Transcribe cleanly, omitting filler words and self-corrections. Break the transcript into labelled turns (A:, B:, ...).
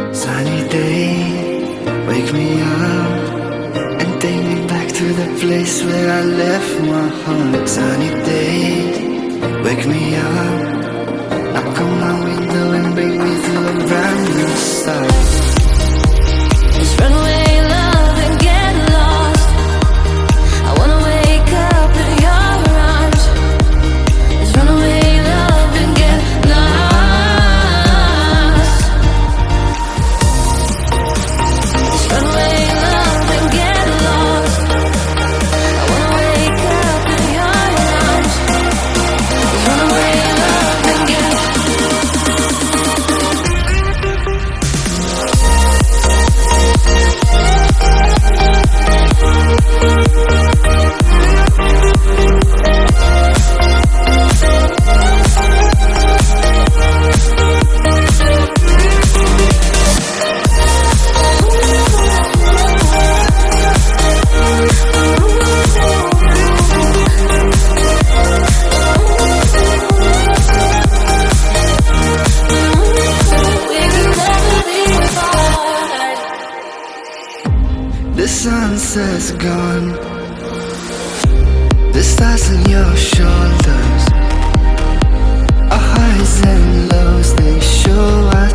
A: Sunny day, wake me up and take me back to the place where I left my home. Sunny day, wake me up, knock on my window and bring me to a brand new start.
B: Let's run away, love, and get lost. I wanna wake up in your arms. Let's run away, love, and get lost. Let's run away, love, and get lost. I wanna wake up in your arms. Let's run away, love, and get
A: The sunset's gone, the stars on your shoulders, our highs and lows, they show us